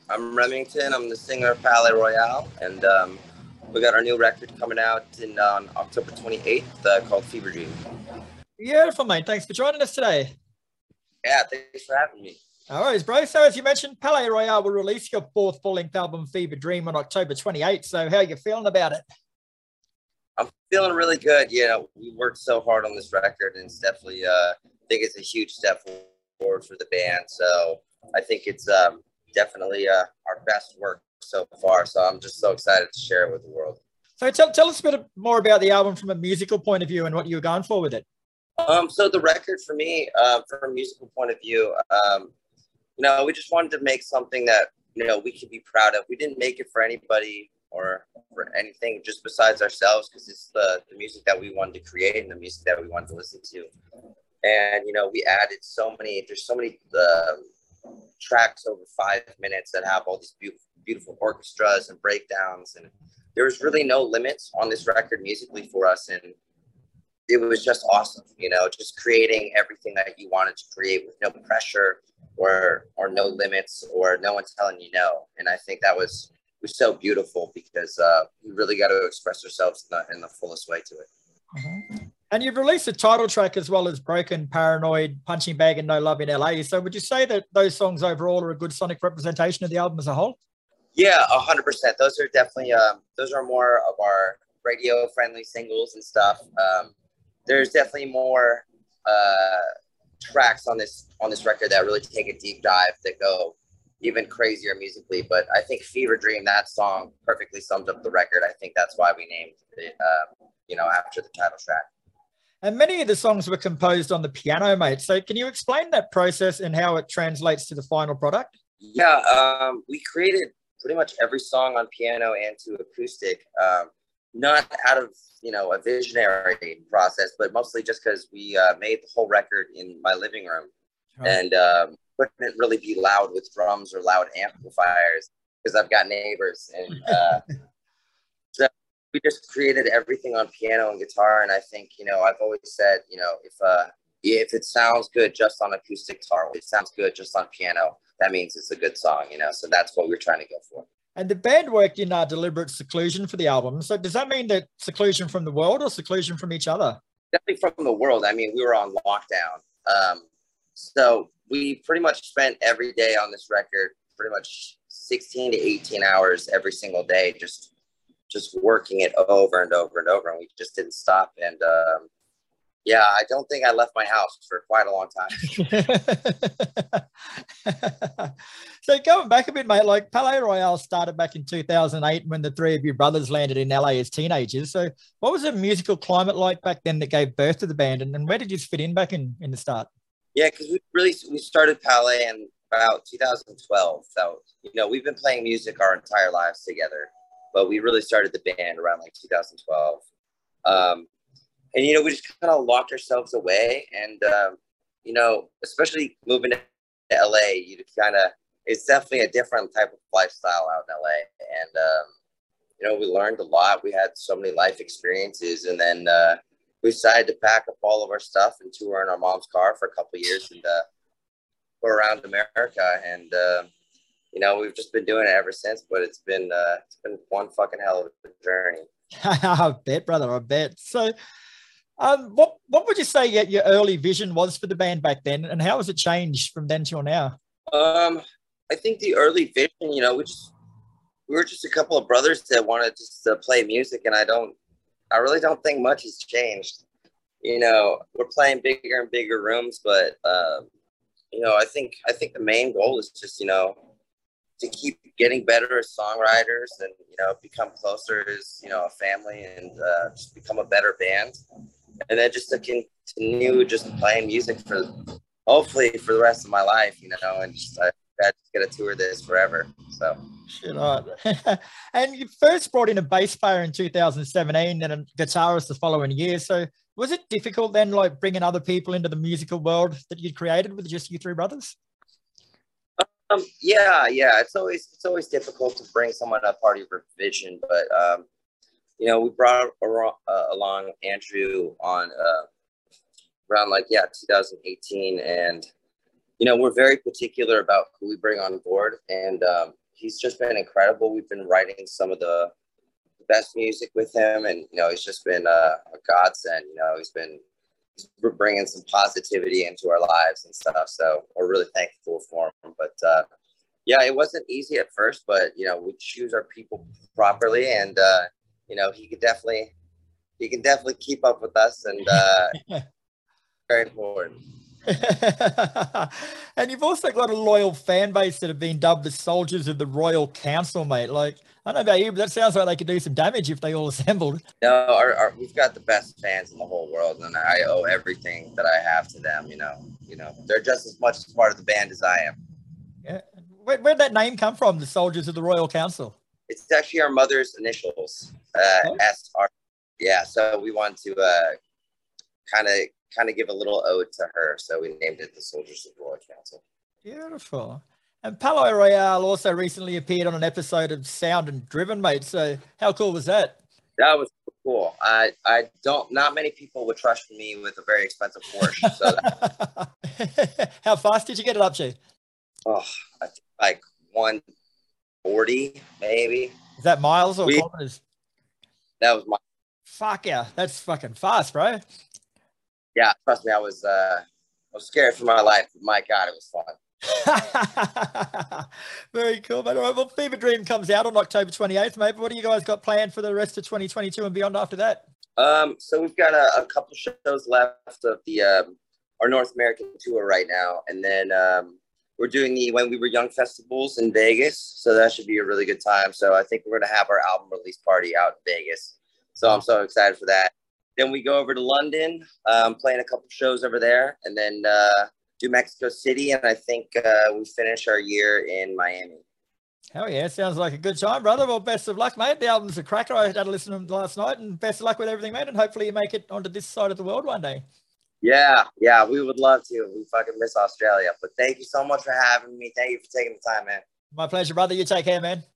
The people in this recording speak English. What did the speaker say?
I'm Remington. I'm the singer of Palais Royale, and we got our new record coming out in on October 28th called Fever Dream. Beautiful, mate. Thanks for joining us today. Yeah, thanks for having me. All right, bro. So as you mentioned, Palais Royale will release your fourth full-length album, Fever Dream, on October 28th. So how are you feeling about it? I'm feeling really good. You know, we worked so hard on this record, and it's definitely, I think it's a huge step forward for the band. So I think it's definitely our best work so far. So I'm just so excited to share it with the world. So tell us a bit more about the album from a musical point of view and what you were going for with it. So the record for me, from a musical point of view, we just wanted to make something that, we could be proud of. We didn't make it for anybody or for anything just besides ourselves, because it's the music that we wanted to create and the music that we wanted to listen to. And, we added there's so many tracks over 5 minutes that have all these beautiful orchestras and breakdowns. And there was really no limits on this record musically for us. And it was just awesome, just creating everything that you wanted to create with no pressure or no limits or no one telling you no. And I think that was so beautiful because we really got to express ourselves in the fullest way to it. Mm-hmm. And you've released a title track as well as Broken, Paranoid, Punching Bag, and No Love in LA. So would you say that those songs overall are a good sonic representation of the album as a whole? Yeah, 100%. Those are definitely, those are more of our radio-friendly singles and stuff. There's definitely more tracks on this record that really take a deep dive, that go even crazier musically. But I think Fever Dream, that song, perfectly sums up the record. I think that's why we named it, after the title track. And many of the songs were composed on the piano, mate. So can you explain that process and how it translates to the final product? Yeah, we created pretty much every song on piano and to acoustic, not out of, a visionary process, but mostly just because we made the whole record in my living room. Right. And couldn't really be loud with drums or loud amplifiers because I've got neighbors. And so we just created everything on piano and guitar. And I think, I've always said, if it sounds good just on acoustic guitar, if it sounds good just on piano, that means it's a good song, so that's what we're trying to go for. And the band worked in deliberate seclusion for the album. So does that mean that seclusion from the world or seclusion from each other? Definitely from the world. I mean, we were on lockdown. So we pretty much spent every day on this record, pretty much 16 to 18 hours every single day, just working it over and over and over. And we just didn't stop. And yeah, I don't think I left my house for quite a long time. So going back a bit, mate, like Palais Royale started back in 2008 when the three of your brothers landed in LA as teenagers. So what was the musical climate like back then that gave birth to the band? And where did you fit in back in the start? Yeah, because we started Palais in about 2012. So, we've been playing music our entire lives together, but we really started the band around like 2012. And, we just kind of locked ourselves away. And, especially moving to LA, it's definitely a different type of lifestyle out in LA. And, we learned a lot. We had so many life experiences. And then we decided to pack up all of our stuff and tour in our mom's car for a couple of years and go around America. And, we've just been doing it ever since. But it's been one fucking hell of a journey. I bet, brother. I bet. So, what would you say your early vision was for the band back then, and how has it changed from then till now? I think the early vision, we were just a couple of brothers that wanted just to play music, and I really don't think much has changed. We're playing bigger and bigger rooms, but I think the main goal is just to keep getting better as songwriters and become closer as a family and just become a better band. And then just to continue just playing music hopefully for the rest of my life, and just get to tour this forever. So shit on. And you first brought in a bass player in 2017 and a guitarist the following year. So was it difficult then, like bringing other people into the musical world that you'd created with just you three brothers? Yeah. It's always difficult to bring someone a part of your vision, but we brought along Andrew on around 2018, and we're very particular about who we bring on board, and he's just been incredible. We've been writing some of the best music with him, and he's just been a godsend. He's bringing some positivity into our lives and stuff. So we're really thankful for him. But yeah, it wasn't easy at first, but we choose our people properly, and he can definitely keep up with us, and very important. And you've also got a loyal fan base that have been dubbed the Soldiers of the Royal Council, mate. Like, I don't know about you, but that sounds like they could do some damage if they all assembled. No, we've got the best fans in the whole world, and I owe everything that I have to them. They're just as much as part of the band as I am. Yeah. Where'd that name come from, the Soldiers of the Royal Council? It's actually our mother's initials, SR. Yeah, so we want to kind of give a little ode to her, so we named it the Soldiers of the Royal Council. Beautiful. And Palaye Royale also recently appeared on an episode of Sound and Driven, mate. So how cool was that? That was cool. Not many people would trust me with a very expensive Porsche. So how fast did you get it up to? Oh, I think like 140 maybe. Is that miles or kilometers? That was my. Fuck yeah, that's fucking fast, bro. Yeah, trust me, I was scared for my life, but my God, it was fun. Very cool, mate. All right, well, Fever Dream comes out on October 28th, mate. But what do you guys got planned for the rest of 2022 and beyond after that? So we've got a couple shows left of the our North American tour right now, and then we're doing the When We Were Young festivals in Vegas, so that should be a really good time. So I think we're going to have our album release party out in Vegas. So I'm so excited for that. Then we go over to London, playing a couple shows over there, and then do Mexico City, and I think we finish our year in Miami. Hell yeah, sounds like a good time, brother. Well, best of luck, mate. The album's a cracker. I had to listen to them last night, and best of luck with everything, mate, and hopefully you make it onto this side of the world one day. Yeah, we would love to. We fucking miss Australia. But thank you so much for having me. Thank you for taking the time, man. My pleasure, brother. You take care, man.